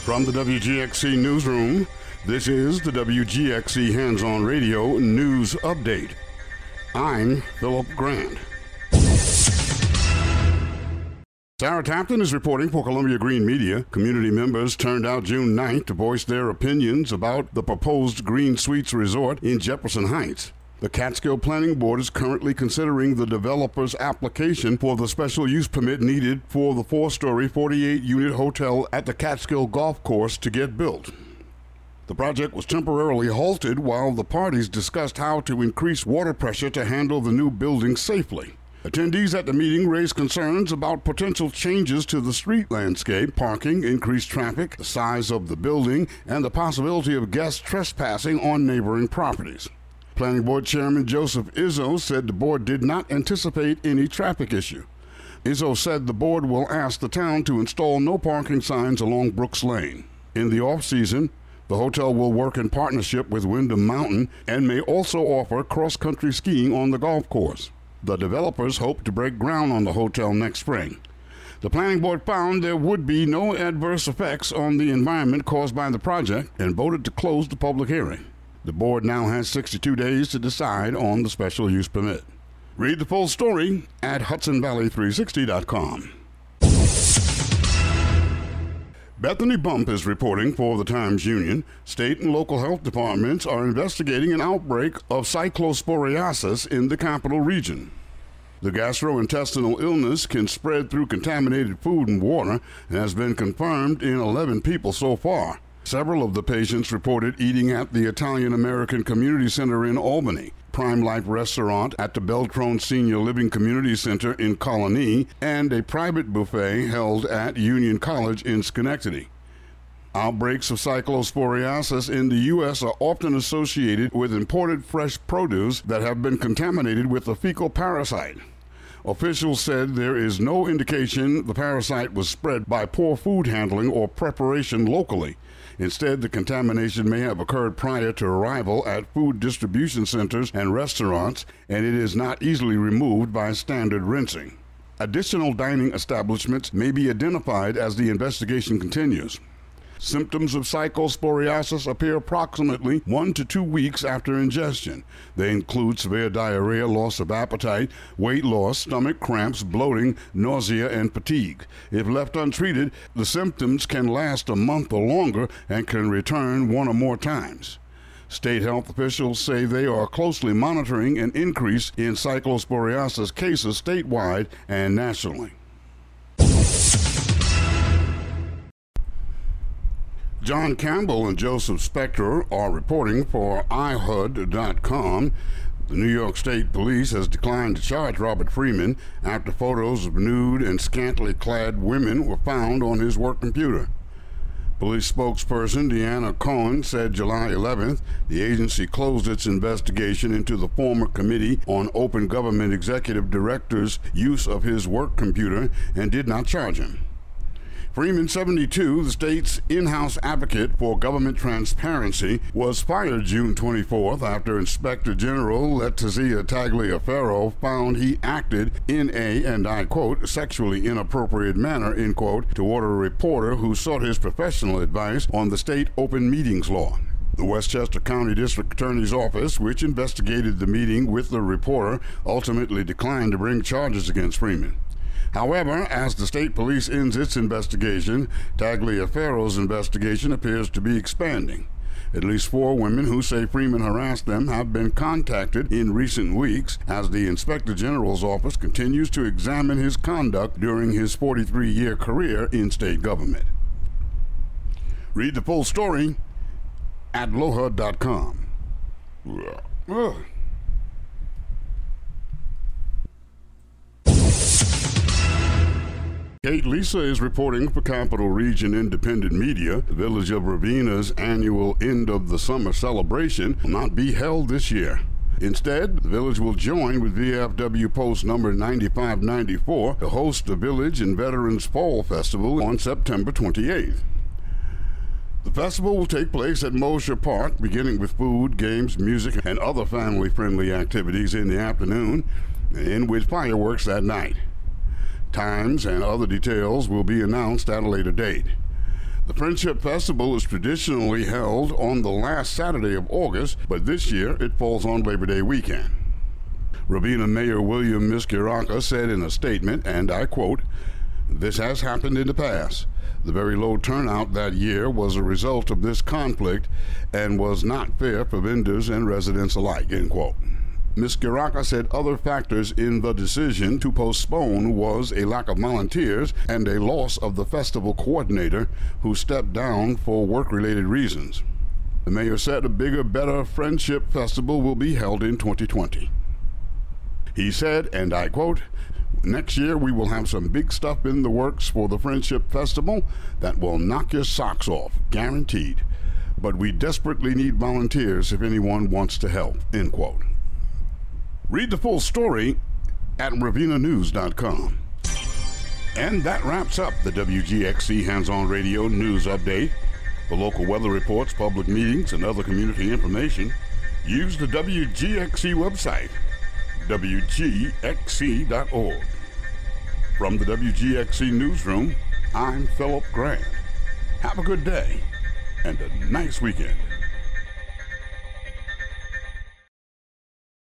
From the WGXC Newsroom, this is the WGXC Hands-On Radio News Update. I'm Philip Grant. Sarah Tapton is reporting for Columbia Green Media. Community members turned out June 9th to voice their opinions about the proposed Green Suites Resort in Jefferson Heights. The Catskill Planning Board is currently considering the developer's application for the special use permit needed for the 4-story, 48-unit hotel at the Catskill Golf Course to get built. The project was temporarily halted while the parties discussed how to increase water pressure to handle the new building safely. Attendees at the meeting raised concerns about potential changes to the street landscape, parking, increased traffic, the size of the building, and the possibility of guests trespassing on neighboring properties. Planning Board Chairman Joseph Izzo said the board did not anticipate any traffic issue. Izzo said the board will ask the town to install no parking signs along Brooks Lane. In the off-season, the hotel will work in partnership with Windham Mountain and may also offer cross-country skiing on the golf course. The developers hope to break ground on the hotel next spring. The Planning Board found there would be no adverse effects on the environment caused by the project and voted to close the public hearing. The board now has 62 days to decide on the special use permit. Read the full story at HudsonValley360.com. Bethany Bump is reporting for the Times-Union. State and local health departments are investigating an outbreak of cyclosporiasis in the capital region. The gastrointestinal illness can spread through contaminated food and water and has been confirmed in 11 people so far. Several of the patients reported eating at the Italian-American Community Center in Albany, Prime Life Restaurant at the Beltrone Senior Living Community Center in Colony, and a private buffet held at Union College in Schenectady. Outbreaks of cyclosporiasis in the U.S. are often associated with imported fresh produce that have been contaminated with the fecal parasite. Officials said there is no indication the parasite was spread by poor food handling or preparation locally. Instead, the contamination may have occurred prior to arrival at food distribution centers and restaurants, and it is not easily removed by standard rinsing. Additional dining establishments may be identified as the investigation continues. Symptoms of cyclosporiasis appear approximately 1 to 2 weeks after ingestion. They include severe diarrhea, loss of appetite, weight loss, stomach cramps, bloating, nausea, and fatigue. If left untreated, the symptoms can last a month or longer and can return 1 or more times. State health officials say they are closely monitoring an increase in cyclosporiasis cases statewide and nationally. John Campbell and Joseph Spector are reporting for iHUD.com. The New York State Police has declined to charge Robert Freeman after photos of nude and scantily clad women were found on his work computer. Police spokesperson Deanna Cohen said July 11th the agency closed its investigation into the former Committee on Open Government Executive Director's use of his work computer and did not charge him. Freeman, 72, the state's in-house advocate for government transparency, was fired June 24th after Inspector General Letizia Tagliaferro found he acted in a, and I quote, sexually inappropriate manner, end quote, toward a reporter who sought his professional advice on the state open meetings law. The Westchester County District Attorney's Office, which investigated the meeting with the reporter, ultimately declined to bring charges against Freeman. However, as the state police ends its investigation, Tagliaferro's investigation appears to be expanding. At least 4 women who say Freeman harassed them have been contacted in recent weeks as the Inspector General's office continues to examine his conduct during his 43-year career in state government. Read the full story at LoHud.com. Kate Lisa is reporting for Capital Region Independent Media. The Village of Ravina's annual end of the summer celebration will not be held this year. Instead, the village will join with VFW Post number 9594 to host the Village and Veterans Fall Festival on September 28th. The festival will take place at Mosher Park, beginning with food, games, music, and other family-friendly activities in the afternoon, and end with fireworks that night. Times and other details will be announced at a later date. The Friendship Festival is traditionally held on the last Saturday of August, but this year it falls on Labor Day weekend. Ravenna Mayor William Misciarrocca said in a statement, and I quote, "This has happened in the past. The very low turnout that year was a result of this conflict and was not fair for vendors and residents alike," end quote. Misciarrocca said other factors in the decision to postpone was a lack of volunteers and a loss of the festival coordinator who stepped down for work-related reasons. The mayor said a bigger, better Friendship Festival will be held in 2020. He said, and I quote, "Next year we will have some big stuff in the works for the Friendship Festival that will knock your socks off, guaranteed. But we desperately need volunteers if anyone wants to help," end quote. Read the full story at RavennaNews.com. And that wraps up the WGXC Hands-On Radio News Update. For local weather reports, public meetings, and other community information, use the WGXC website, WGXC.org. From the WGXC Newsroom, I'm Philip Grant. Have a good day and a nice weekend.